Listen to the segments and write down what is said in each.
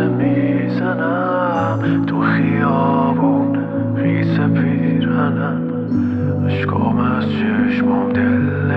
میزنم تو خیابون خیس پیرهنم، اشکام از چشمام دل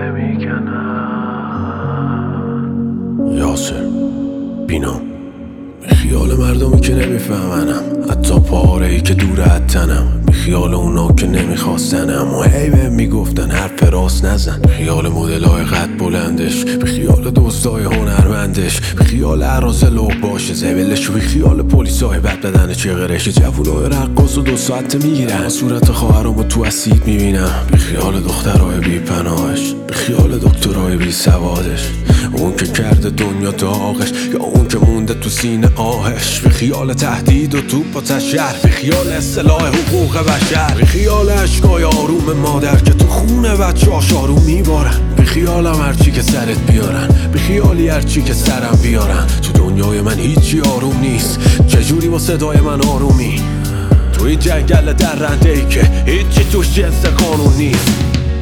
نمیکنم. یاسر بینام خیال مردمی که نمیفهمنم، حتی پاره‌ای که دور از تنم، خیال اونا که نمیخواستنم و هی بهم میگفتن حرف راست نزن. خیال مدلای قد بلندش، به خیال دوستای هنرمندش، به خیال عراض لوب باشه زبلش، به خیال پلیسای بد بدن چغرش، جوونای رقاص و 2 ساعت میگیرن صورت خواهرامو تو اسید میبینم. به خیال دخترای بی پناهش، به خیال دکترای بی سوادش، اون که کرده دنیا داغش یا اون که مونده تو سینه آهش. به خیال تهدید و توپ و تشر، به خیال اصلاح حقوق بشر، به خیال اشکای آروم مادر که تو خونه بچه‌هاش آروم میبارن. به خیالم هرچی که سرت بیارن، به خیالی هرچی که سرم بیارن. تو دنیای من هیچی آروم نیست، چجوری با صدای من آرومی؟ تو این جنگل درنده ای که هیچی توش جنس قانون نیست.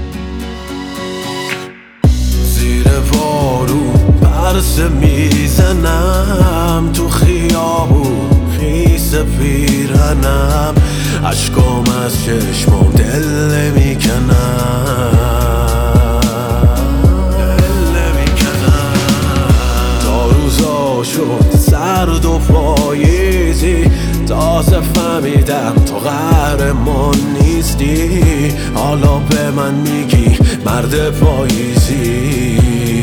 زیر بارون پرسه میزنم تو خیابون خیس پیرهنم، اشکام از چشمام دل نمیکنم. تا روزا شد سرد و پاییزی، تازه فهمیدم تو قهرمان نیستی. حالا به من میگی مرد پاییزی.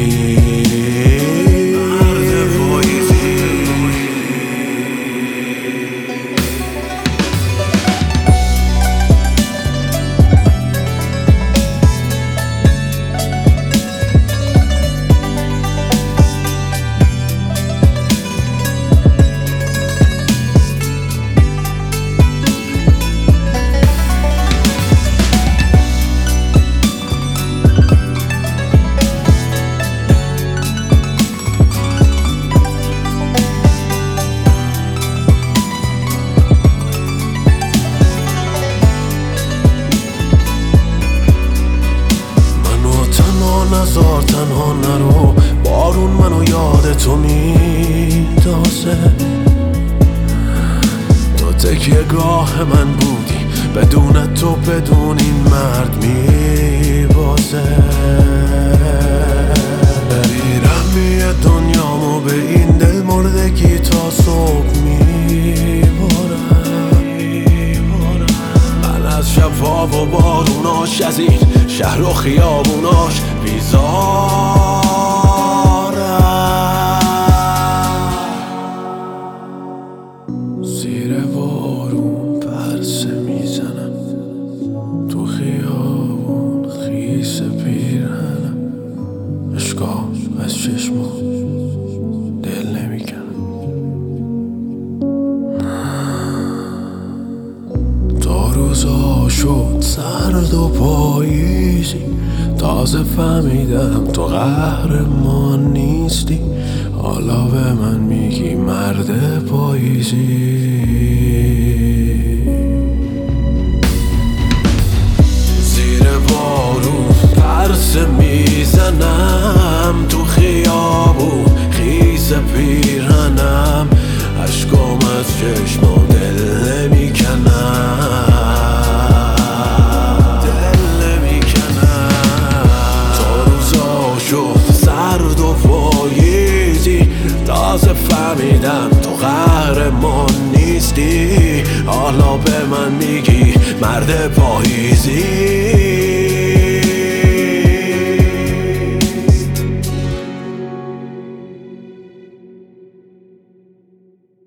نزار تنها نرو، بارون منو یاد تو میندازه. تو تکیه گاه من بودی، بدون تو بدون این مرد میبازه. میرم یه دنیامو به این دل مردگی تا صبح میبارم. من از شب‌ها و باروناش، از این شهر و خیابوناش بیزارم. زیر بارون پرسه میزنم تو خیابون خیس پیرهنم، اشکام از چشمام دل نمیکنم. تا روزا شد سرد و پاییزی، تازه فهمیدم تو قهرمان نیستی. حالا به من میگی مرد پاییزی. زیر بارون پرسه میزنم تو خیابون خیس پیرهنم، اشکام از چشمام دل نمیکنم. سرد و پاییزی، تازه فهمیدم تو قهرمان نیستی. حالا به من میگی مرد پاییزی.